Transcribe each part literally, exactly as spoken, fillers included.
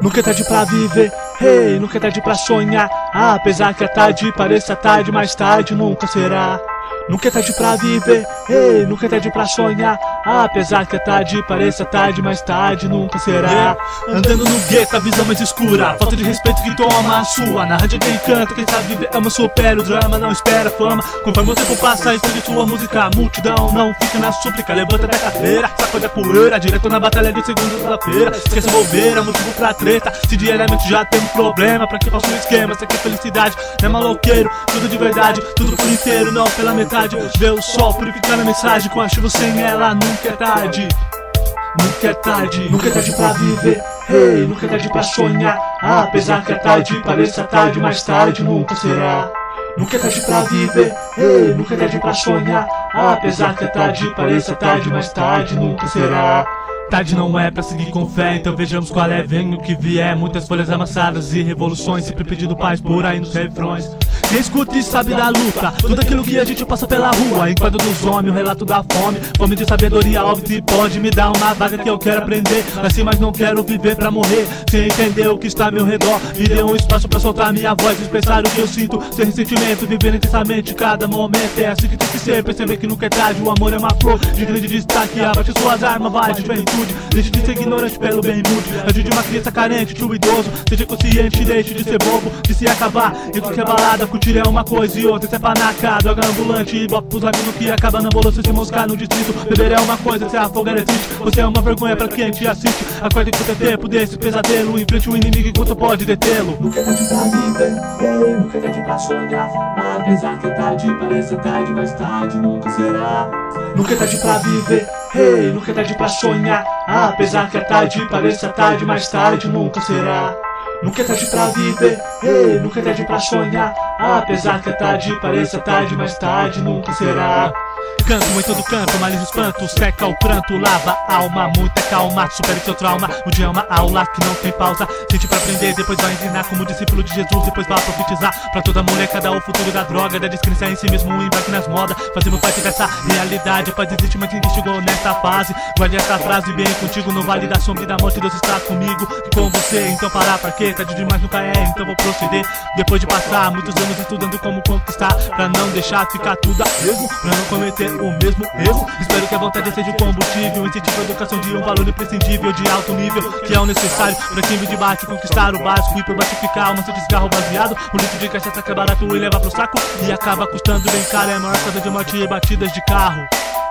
Nunca é tarde pra viver, hey, nunca é tarde pra sonhar. Apesar que a tarde pareça tarde, mais tarde nunca será. Nunca é tarde pra viver, hey, nunca é tarde pra sonhar. Apesar que a tarde pareça tarde, mais tarde nunca será. Yeah. Andando no gueto, a visão mais escura, falta de respeito que toma a sua. Na rádio quem canta, quem sabe viver ama, supera o drama, não espera fama. Conforme o tempo passa, escolhe sua música. A multidão não fica na súplica, levanta da cadeira, sacode a poeira, direto na batalha de segunda-feira. Esqueça bobeira, motivo pra treta. Se diariamente já tem um problema, pra que faça um esquema? Isso aqui é felicidade, não é maloqueiro, tudo de verdade, tudo por inteiro, não pela metade. Vê o sol purificando a mensagem, com a chuva sem ela nunca é tarde. Nunca é tarde, nunca é tarde pra viver, hey, nunca é tarde pra sonhar. Apesar que a tarde pareça tarde, mais tarde nunca será. Nunca é tarde pra viver, hey, nunca é tarde pra sonhar. Apesar que a tarde pareça tarde, mais tarde nunca será. Tarde não é pra seguir com fé, então vejamos qual é, vem o que vier. Muitas folhas amassadas e revoluções, sempre pedindo paz por aí nos refrões. Quem escuta e sabe da luta, tudo aquilo que a gente passa pela rua. Enquadro dos homens, o relato da fome, fome de sabedoria, óbvio se pode me dar uma vaga que eu quero aprender. Assim, mas não quero viver pra morrer, sem entender o que está ao meu redor. Me dê um espaço pra soltar minha voz, expressar o que eu sinto, sem ressentimento, viver intensamente cada momento. É assim que tem que ser, perceber que nunca é tarde. O amor é uma flor de grande destaque, abate suas armas, vai de juventude. Deixe de ser ignorante pelo bem mude. Ajude uma criança carente, tio idoso. Seja consciente, deixe de ser bobo, de se acabar. Enquanto que é balada, curtir é uma coisa e outra. Isso é panaca, droga ambulante e bota pros amigos que acaba na bolsa se moscar no distrito. Beber é uma coisa, se afogar é triste. Você é uma vergonha pra quem te assiste. Acorde enquanto é tempo desse pesadelo. Enfrente o inimigo enquanto pode detê-lo. Nunca é tarde pra viver, hey, nunca é tarde pra sonhar. Apesar que a tarde pareça tarde, mais tarde nunca será. Nunca é tarde pra viver, hey, nunca é tarde pra sonhar. Apesar que a tarde pareça tarde, mais tarde nunca será. Nunca é tarde pra viver, hey, nunca é tarde pra sonhar. Apesar que a tarde pareça tarde, mais tarde nunca será. Canto em todo canto, malisa os espanto, seca o pranto, lava a alma, muita calma, supere seu trauma. O dia é uma aula que não tem pausa, sente pra aprender, depois vai ensinar como discípulo de Jesus, depois vai profetizar pra toda molecada o futuro da droga, da descrença em si mesmo, um embarque nas modas. Fazemos parte dessa realidade, a paz existe, mas ninguém chegou nessa fase. Guarde essa frase bem contigo, no vale da sombra e da morte Deus está comigo e com você. Então parar pra quê? Tarde demais nunca é, então vou proceder. Depois de passar muitos anos estudando como conquistar, pra não deixar ficar tudo a mesmo, pra não cometer o mesmo erro. Espero que a vontade seja o combustível, incentivo a educação de um valor imprescindível de alto nível, que é o necessário pra quem vive de baixo conquistar o básico e por baixo ficar uma de cigarro baseado. O litro de cachaça que é barato e leva pro saco e acaba custando bem caro. É a maior causa de morte e batidas de carro.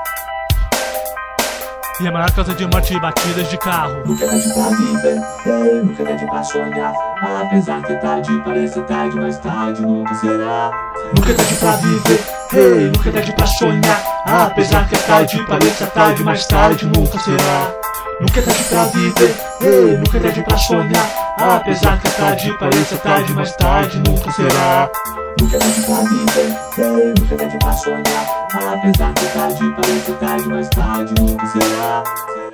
E a maior causa de morte e batidas de carro. Nunca é tarde pra viver, hey, nunca é tarde pra sonhar. Apesar que a tarde pareça tarde, mais tarde nunca será. Nunca é tarde pra viver, hey, nunca é tarde pra sonhar. Apesar que a tarde pareça tarde, mais tarde nunca será. Nunca é tarde pra viver, hey, nunca é tarde pra sonhar. Apesar que a tarde pareça tarde, mais tarde nunca será. Nunca é tarde pra viver, hey, nunca é tarde pra sonhar. Apesar que a tarde pareça tarde, mais tarde nunca será.